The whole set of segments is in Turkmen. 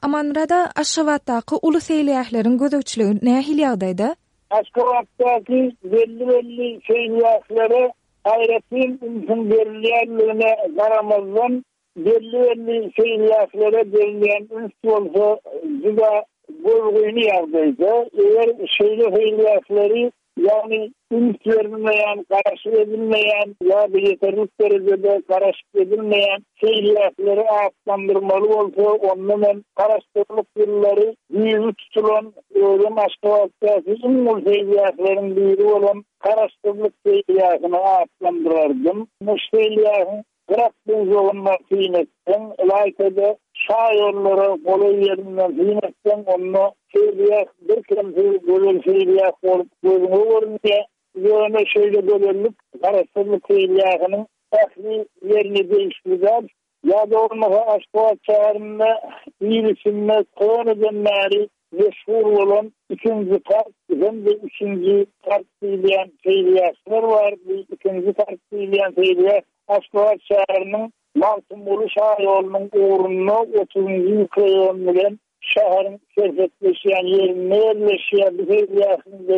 Amanrada Aşgabatdaky uly seýleýäklerin gözegçiligi nähil ýagdaýda? Aşgabatdaky belli seýleýäklere aýratyn insan berilýänligine garamazdan belli seýleýäklere berilýän üns bolsa juda bolguny ýagdaýda. Eger seýleýäkleri yani üns verilmeýän, garaşyk edilmeýän ýa-da ýeterlik derejede garaşyk edilmeýän seýleýäkleri atlandyrmaly bolsa, ondan garaşdyrlyk ýylary ýygy tutulan öýlen Aşgabatdaky umul seýleýäklerin biri bolan garaşdyrlyk seýleýäkini atlandyrardım. Bu seýleýäkin Bıraktığın yolundan fiynetsen, layıkada şairlere kolay yerinden fiynetsen, onu seyriyek, bir kemsiz bölüm seyriyek olup gözünü görünce, yöne şöyle bölümlük, karıştırlık seyriyekinin ehli yerini değiştirdiler. Ya da olmasa Aşgabat çağrında iyilisinde konu edenleri meşhur olan ikinci part, hem de üçüncü part söyleyen seyriyekler var. İkinci part söyleyen seyriyek Aşgabat şäheriniň Malsumulu şaýolunun uğruna 30-njy ýyl bilen şäherin sersetleşýän ýerine yerleşýän biziýärinde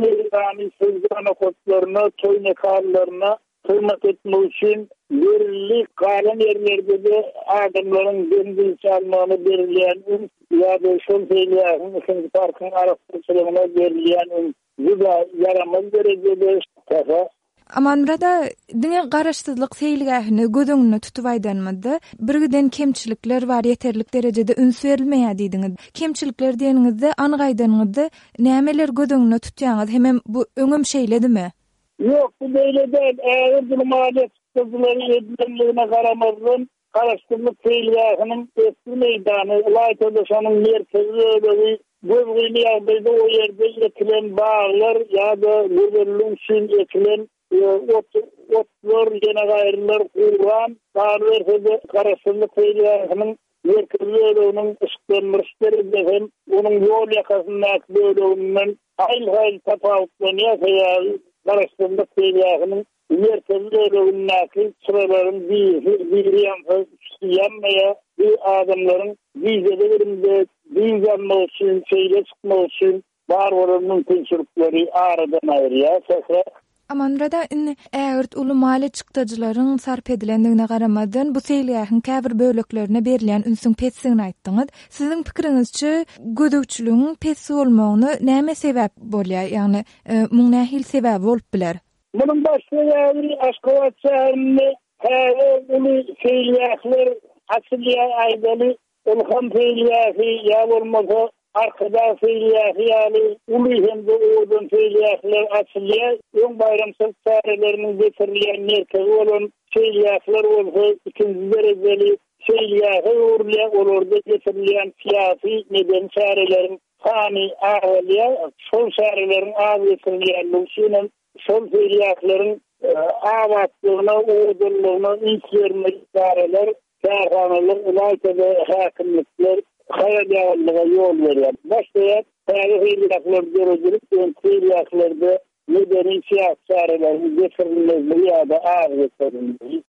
uly sözlerine kotlaryna, toýnakarlaryna hürmet etmek üçin belli kalan yerlerde de adamlaryň dendil çalmagyny berilýän ýa-da şol seýleýän ikinji partyň araşdyrmagyna berilýän juda yaramaz derejede şäher. Amanrada diňe garaşsyzlyk seýleýäkini gözüňne tutup aýdanmady. Birgiden kemçilikler bar, ýeterlik derejede üns berilmeýär diýdiňiz. Kemçilikler diýeniňizde anygaýdyňyzda nämeler gözüňne tutýaňyz hemem bu öňüm şeýledimi? Ýok, bu beýle däl. Äger bu maýet sözleri edilenligine garamazdan garaşdyrlyk seýleýäkiniň eski meýdany, ýa-da şonuň merkezi gözüňe ýagdaýda o ýerde ýetilen bağlar ýa-da görülen şin ýetilen otlar, yine gayrılar kuran, tarihede karasınlık seýleýäkiniň merkezlerinin ışıklanmışları hem onun yol yakasındaki bölümünden hayli tapawutlanýar karasınlık seýleýäkiniň merkezlerindeki sıraların bir yanmaya bir adamların bizede bizanmak için, şeyle çıkmak için var olan mümkünçülükleri aradan aýrýar. Amanrada ägirt uly mali çykdyjylaryň sarp edilendigine garamadan bu seýleýäkiň käbir böleklerine berilýän ünsüň petsigini aýtdyňyz. Siziň pikiриňizçe gödökçülügiň petsi bolmagyny näme sebäp bolýar? Ýagny muň nähil sebäp bolup biler? Munyň baş sebäbi Aşgabat şäherinde uly seýleýäkler asylýa aýdaly ulham seýleýäki ýa bolmasa arkada seýleýäki ýaly uly hemde ordan seýleýäkler asylýa öň bayramçylyk çäreleriniň getirilýän merkezi bolan seýleýäkler bolsa ikinji derejeli seýleýäki urlýa olarda getirilýän syýasy neden çäreleriň sany aralýa şol çäreleriň az getirilýänligi üçin şol seýleýäklerin awatlygyna ordunlygyna ýetmeýän çäreler şäherhanalyk ulaýda häkimlikler hayallığa yol veriyor. Başta tarihiler görüldük, seýleýäklerde medeni siýasat çarelerini getirilmeli ya da ağır getirilmeli.